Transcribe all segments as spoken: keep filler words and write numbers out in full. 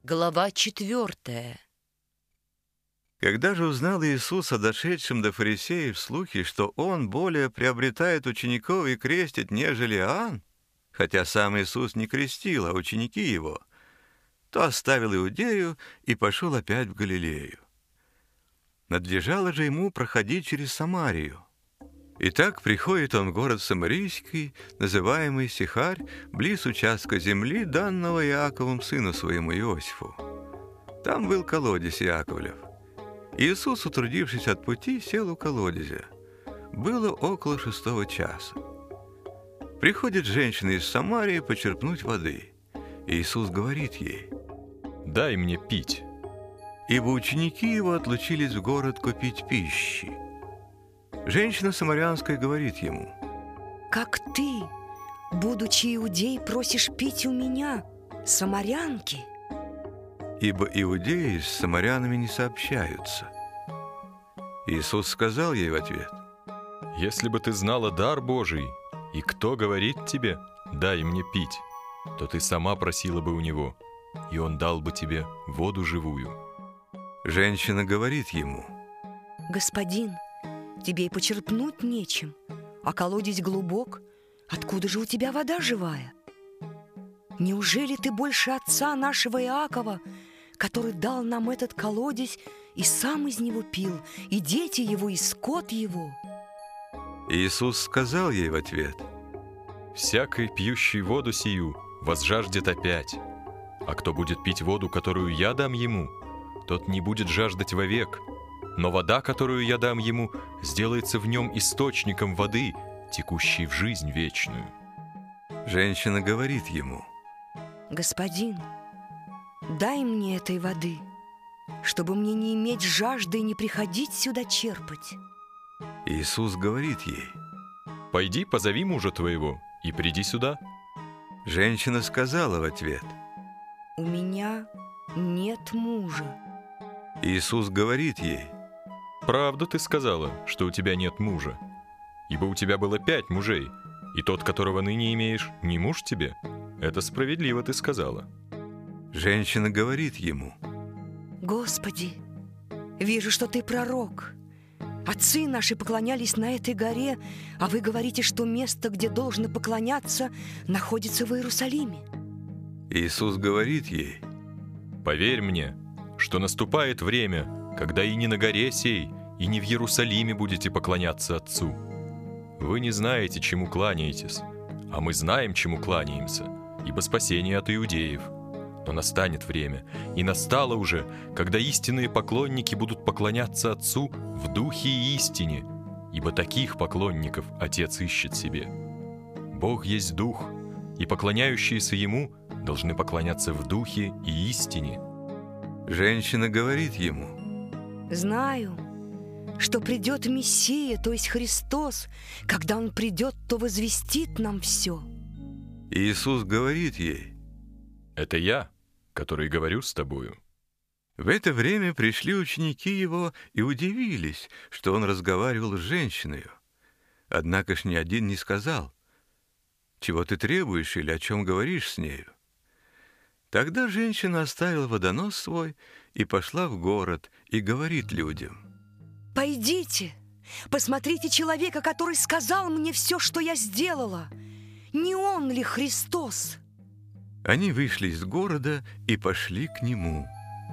Глава четвертая. Когда же узнал Иисус о дошедшем до фарисеев слухе, что Он более приобретает учеников и крестит, нежели Иоанн, хотя сам Иисус не крестил, а ученики Его, то оставил Иудею и пошел опять в Галилею. Надлежало же Ему проходить через Самарию. Итак, приходит Он в город Самарийский, называемый Сихарь, близ участка земли, данного Иаковом сыну своему Иосифу. Там был колодезь Иаковлев. Иисус, утрудившись от пути, сел у колодезя. Было около шестого часа. Приходит женщина из Самарии почерпнуть воды. Иисус говорит ей: «Дай мне пить». Ибо ученики Его отлучились в город купить пищи. Женщина самарянская говорит Ему: «Как ты, будучи иудей, просишь пить у меня, самарянки?» Ибо иудеи с самарянами не сообщаются. Иисус сказал ей в ответ: «Если бы ты знала дар Божий, и кто говорит тебе: дай мне пить, то ты сама просила бы у Него, и Он дал бы тебе воду живую». Женщина говорит Ему: «Господин, тебе и почерпнуть нечем, а колодезь глубок. Откуда же у тебя вода живая? Неужели ты больше отца нашего Иакова, который дал нам этот колодезь, и сам из него пил, и дети его, и скот его?» Иисус сказал ей в ответ: «Всякий, пьющий воду сию, возжаждет опять. А кто будет пить воду, которую я дам ему, тот не будет жаждать вовек. Но вода, которую я дам ему, сделается в нем источником воды, текущей в жизнь вечную». Женщина говорит Ему: «Господин, дай мне этой воды, чтобы мне не иметь жажды и не приходить сюда черпать». Иисус говорит ей: «Пойди, позови мужа твоего и приди сюда». Женщина сказала в ответ: «У меня нет мужа». Иисус говорит ей: «Правду ты сказала, что у тебя нет мужа, ибо у тебя было пять мужей, и тот, которого ныне имеешь, не муж тебе. Это справедливо ты сказала». Женщина говорит Ему: «Господи, вижу, что ты пророк. Отцы наши поклонялись на этой горе, а вы говорите, что место, где должны поклоняться, находится в Иерусалиме». Иисус говорит ей: «Поверь мне, что наступает время, когда и не на горе сей, и не в Иерусалиме будете поклоняться Отцу. Вы не знаете, чему кланяетесь, а мы знаем, чему кланяемся, ибо спасение от иудеев. Но настанет время, и настало уже, когда истинные поклонники будут поклоняться Отцу в духе и истине, ибо таких поклонников Отец ищет себе. Бог есть Дух, и поклоняющиеся Ему должны поклоняться в духе и истине». Женщина говорит Ему: «Знаю, что придет Мессия, то есть Христос. Когда Он придет, то возвестит нам все». Иисус говорит ей: «Это я, который говорю с тобою». В это время пришли ученики Его и удивились, что Он разговаривал с женщиной. Однако ж ни один не сказал: «Чего ты требуешь или о чем говоришь с нею?» Тогда женщина оставила водонос свой и пошла в город и говорит людям: «Пойдите, посмотрите человека, который сказал мне все, что я сделала. Не он ли Христос?» Они вышли из города и пошли к Нему.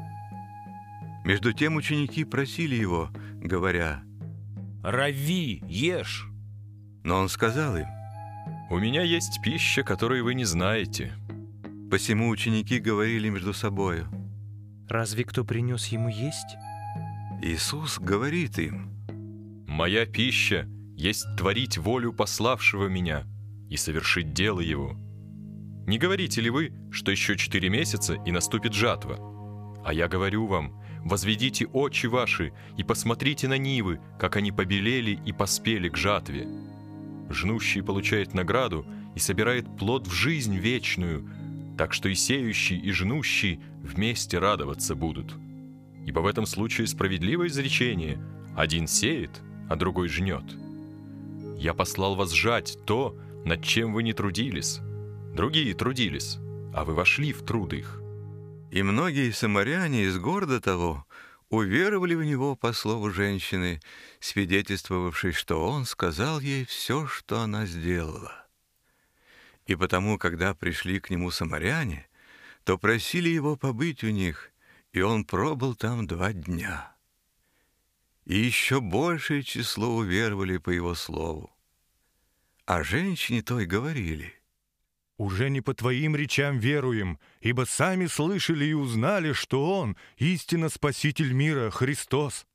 Между тем ученики просили Его, говоря: «Равви, ешь!» Но Он сказал им: «У меня есть пища, которой вы не знаете». Посему ученики говорили между собою: «Разве кто принес ему есть?» Иисус говорит им: «Моя пища есть творить волю пославшего меня и совершить дело его. Не говорите ли вы, что еще четыре месяца и наступит жатва? А я говорю вам, возведите очи ваши и посмотрите на нивы, как они побелели и поспели к жатве. Жнущий получает награду и собирает плод в жизнь вечную, так что и сеющий, и жнущий вместе радоваться будут. Ибо в этом случае справедливое изречение: один сеет, а другой жнет. Я послал вас жать то, над чем вы не трудились. Другие трудились, а вы вошли в труд их». И многие самаряне из города того уверовали в него по слову женщины, свидетельствовавшей, что он сказал ей все, что она сделала. И потому, когда пришли к нему самаряне, то просили его побыть у них, и он пробыл там два дня. И еще большее число уверовали по его слову. А женщине той говорили: «Уже не по твоим речам веруем, ибо сами слышали и узнали, что Он истинно Спаситель мира, Христос».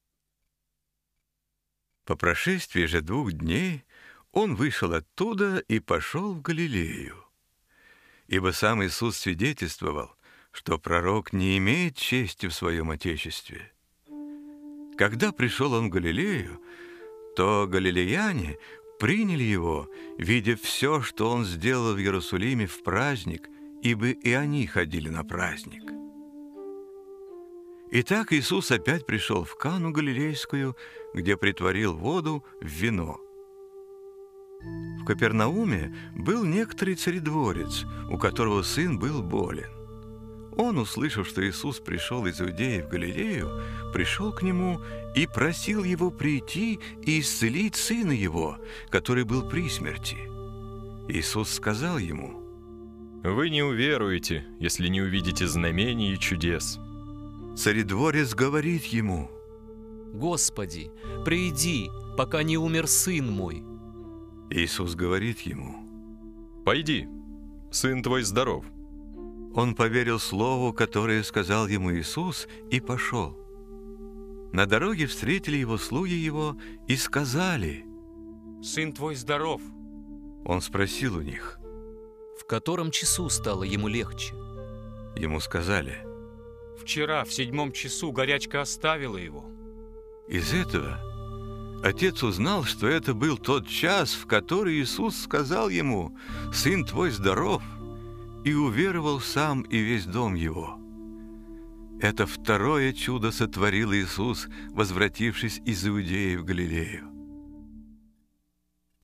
По прошествии же двух дней он вышел оттуда и пошел в Галилею. Ибо сам Иисус свидетельствовал, что пророк не имеет чести в своем Отечестве. Когда пришел он в Галилею, то галилеяне приняли его, видя все, что он сделал в Иерусалиме в праздник, ибо и они ходили на праздник. Итак, Иисус опять пришел в Кану Галилейскую, где претворил воду в вино. В Капернауме был некоторый царедворец, у которого сын был болен. Он, услышав, что Иисус пришел из Иудеи в Галилею, пришел к нему и просил его прийти и исцелить сына его, который был при смерти. Иисус сказал ему: «Вы не уверуете, если не увидите знамений и чудес». Царедворец говорит ему: «Господи, приди, пока не умер сын мой». Иисус говорит ему: «Пойди, сын твой здоров». Он поверил слову, которое сказал ему Иисус, и пошел. На дороге встретили его слуги его и сказали: «Сын твой здоров». Он спросил у них: В котором часу стало ему легче? Ему сказали: Вчера в седьмом часу горячка оставила его. Из этого отец узнал, что это был тот час, в который Иисус сказал ему: «Сын твой здоров», и уверовал сам и весь дом его. Это второе чудо сотворил Иисус, возвратившись из Иудеи в Галилею.